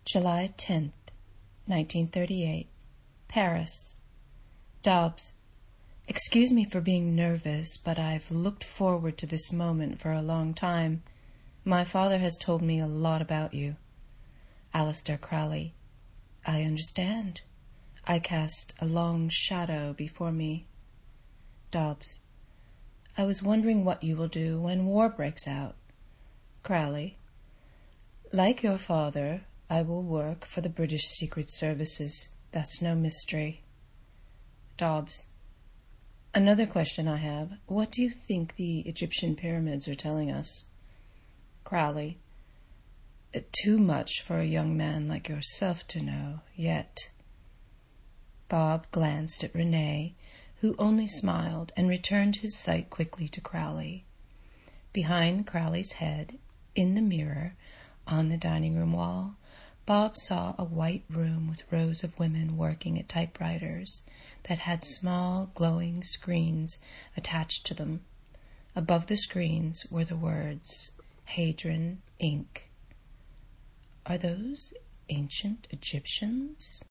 July 10th, 1938, Paris. Dobbs. Excuse me for being nervous, but I've looked forward to this moment for a long time. My father has told me a lot about you. Alistair Crowley. I understand. I cast a long shadow before me. Dobbs. I was wondering what you will do when war breaks out. Crowley. Like your father, I will work for the British Secret Services. That's no mystery. Dobbs. Another question I have. What do you think the Egyptian pyramids are telling us? Crowley. Too much for a young man like yourself to know, yet. Bob glanced at Renee, who only smiled and returned his sight quickly to Crowley. Behind Crowley's head, in the mirror, on the dining room wall, Bob saw a white room with rows of women working at typewriters that had small, glowing screens attached to them. Above the screens were the words, Hadron, Inc. Are those ancient Egyptians?